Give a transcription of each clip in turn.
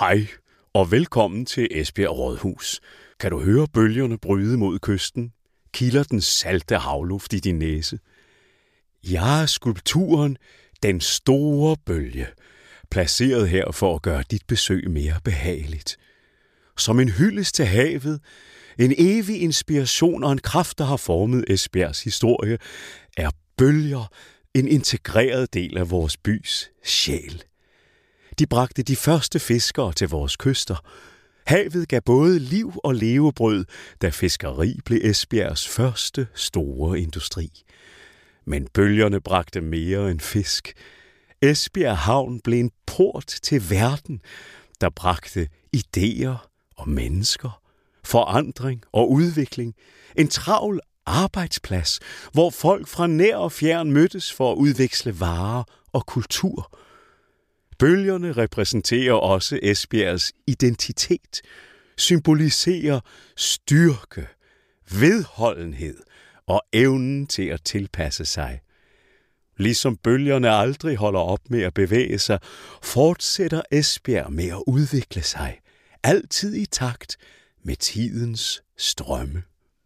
Hej og velkommen til Esbjerg Rådhus. Kan du høre bølgerne bryde mod kysten? Kilder den salte havluft i din næse? Jeg er skulpturen Den Store Bølge, placeret her for at gøre dit besøg mere behageligt. Som en hyldest til havet, en evig inspiration og en kraft, der har formet Esbjergs historie, er bølger en integreret del af vores bys sjæl. De bragte de første fiskere til vores kyster. Havet gav både liv og levebrød, da fiskeri blev Esbjergs første store industri. Men bølgerne bragte mere end fisk. Esbjerg Havn blev en port til verden, der bragte idéer og mennesker, forandring og udvikling. En travl arbejdsplads, hvor folk fra nær og fjern mødtes for at udveksle varer og kultur. Bølgerne repræsenterer også Esbjergs identitet, symboliserer styrke, vedholdenhed og evnen til at tilpasse sig. Ligesom bølgerne aldrig holder op med at bevæge sig, fortsætter Esbjerg med at udvikle sig, altid i takt med tidens strømme.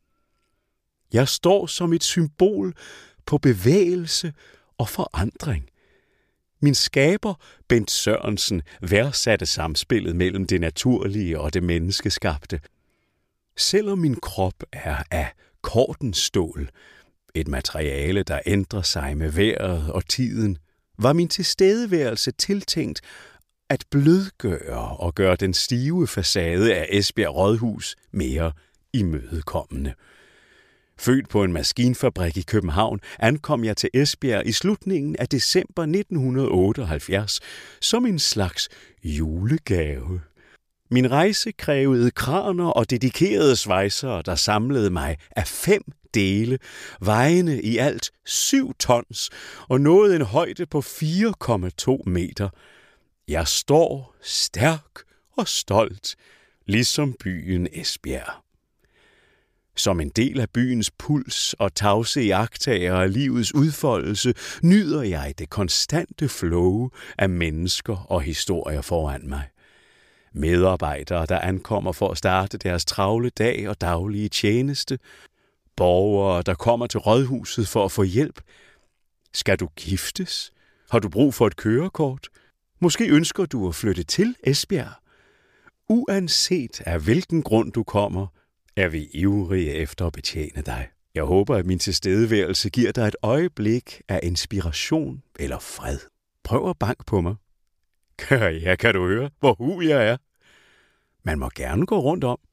Jeg står som et symbol på bevægelse og forandring. Min skaber, Bent Sørensen, værdsatte samspillet mellem det naturlige og det menneskeskabte. Selvom min krop er af kortenstål, et materiale, der ændrer sig med vejret og tiden, var min tilstedeværelse tiltænkt at blødgøre og gøre den stive facade af Esbjerg Rådhus mere imødekommende. Født på en maskinfabrik i København, ankom jeg til Esbjerg i slutningen af december 1978 som en slags julegave. Min rejse krævede kraner og dedikerede svejsere, der samlede mig af 5 dele, vejende i alt 7 tons og nåede en højde på 4,2 meter. Jeg står stærk og stolt, ligesom byen Esbjerg. Som en del af byens puls og tavse iagttager af livets udfoldelse, nyder jeg det konstante flow af mennesker og historier foran mig. Medarbejdere, der ankommer for at starte deres travle dag og daglige tjeneste. Borgere, der kommer til rådhuset for at få hjælp. Skal du giftes? Har du brug for et kørekort? Måske ønsker du at flytte til Esbjerg? Uanset af hvilken grund du kommer, er vi ivrige efter at betjene dig. Jeg håber, at min tilstedeværelse giver dig et øjeblik af inspiration eller fred. Prøv at banke på mig. Ja, kan du høre, hvor hul jeg er? Man må gerne gå rundt om.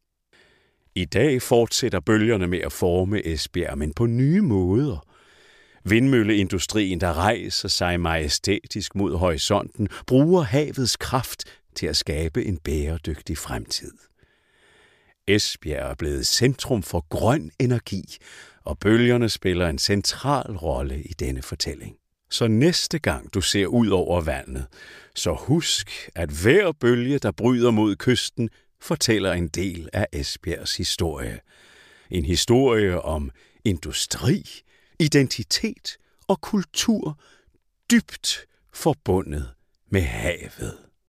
I dag fortsætter bølgerne med at forme Esbjerg, men på nye måder. Vindmølleindustrien, der rejser sig majestætisk mod horisonten, bruger havets kraft til at skabe en bæredygtig fremtid. Esbjerg er blevet centrum for grøn energi, og bølgerne spiller en central rolle i denne fortælling. Så næste gang du ser ud over vandet, så husk, at hver bølge, der bryder mod kysten, fortæller en del af Esbjergs historie. En historie om industri, identitet og kultur, dybt forbundet med havet.